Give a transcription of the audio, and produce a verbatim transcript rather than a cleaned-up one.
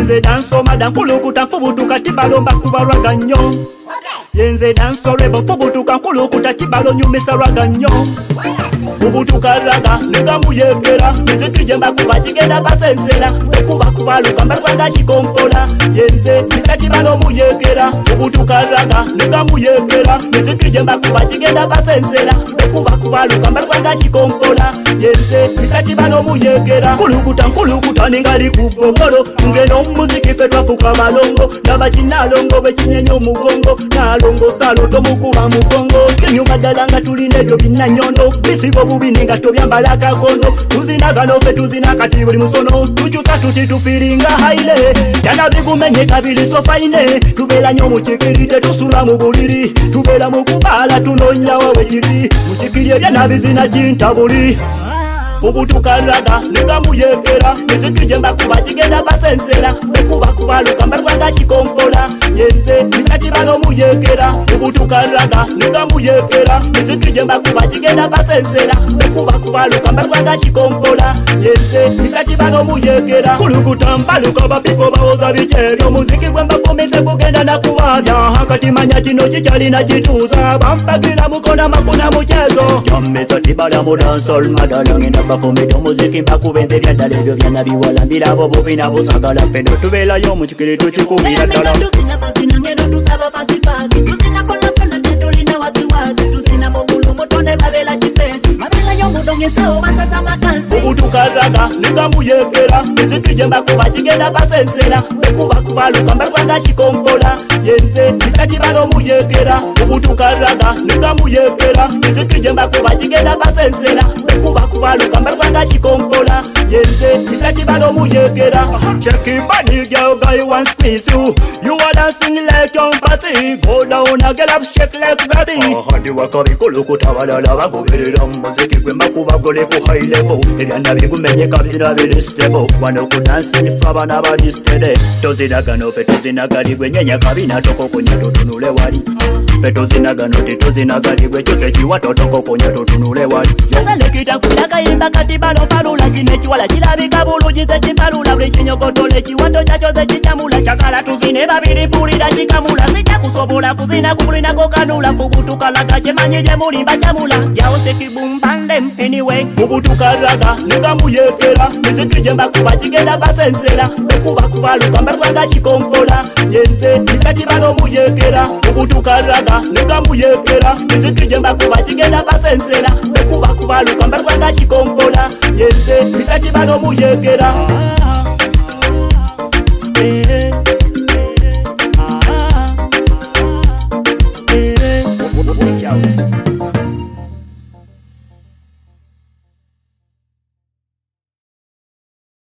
yenze danso madam kulukuta fubutuka tibalomba kubalwaga nnyo yenze danso rebo fubutuka kulukuta tibalo nyumisa lwaga nnyo fubutuka raga negamuyekera nizikijemba kuba kigenda basensera bekuba kubaluka mbalwaga kikompola yenze isatibalo muyekera fubutuka raga negamuyekera nizikijemba kuba kigenda basensera bekuba kubaluka mbalwaga kikompola yenze isatibalo muyekera kulukuta kulukuta ningali kugogolo ngeno muziki fedwa fuka malongo nabakinalongo bekinyenyo mugongo nalongo salo tomukuba mugongo kinyuma dalanga tuline byo binanyondo bisibo bubi ninga tobyambala kakondo tuzina gano fe tuzina kati buli musono tujuta tuti tufiringa haile yana bigumenye kabili so faine tubela nyo mukikirite tusula mu buliri tubela mu kubala tunonya wawe kiri mukikirye yana bizina kintabuli fubutuka raga negamuyekera nizikijemba kuba kigenda basensera bekuba kubaluka mbalwaga kikompola yenze isatibalo muyekera fubutuka raga negamuyekera nizikijemba kuba kigenda basensera bekuba kubaluka mbalwaga kikompola yenze isatibalo muyekera kulukuta mbaluka bapipo bawoza bikyebyo muziki gwemba komeze kugenda nakuwabya hakati manya kino kikyalina kituuza bampagira mukona makuna mukyezo yameza tibala mu dancehall madala ngenda bafumita omuziki mbakubenze byaddala ebyo byana biwalambira abo bubina busagala feno tubeerayo mu kikiri tukikubira ddala fubutuka raga negamuyekera nizikijemba kuba kigenda basensera bekuba kubaluka mbalwaga kikompola yenze isatibalo muyekera fubutuka raga negamuyekera nizikijemba kuba kigenda basensera bekuba kubaluka mbalwaga kikompola yenze isatibalo muyekera check it body girl guy one squeeze you you are dancing like your party go down and get up shake like daddy hadi wakari kulukuta balala bagoberera muziki gwemba kuba gole ku high level ebyana bigumenye kabira biri stable wano ku dancing fabana badi steady tozina gano fe tozina gali gwenyenya kabina toko konya totunule wali fe tozina gano tozina gali gwe chose kiwato toko konya totunule wali yasale kita kulaka imba kati balo palula kinechi wala kilabika bulungi tekimbalula buli kinyokotole kiwato kyacho tekichamula chakala tuzine babiri pulira kikamula sijja kusobola kuzina kubulina kokanula fubutuka laga kyemanyije mulimba kyamula yawo sekibumbandem anyway fubutuka raga negamuyekera nizikijemba kuba kigenda basensera bekuba kubaluka mbalwaga kikompola yenze isatibalo muyekera fubutuka raga negamuyekera nizikijemba kuba kigenda basensera bekuba kubaluka mbalwaga kikompola yenze isatibalo muyekera Ciao.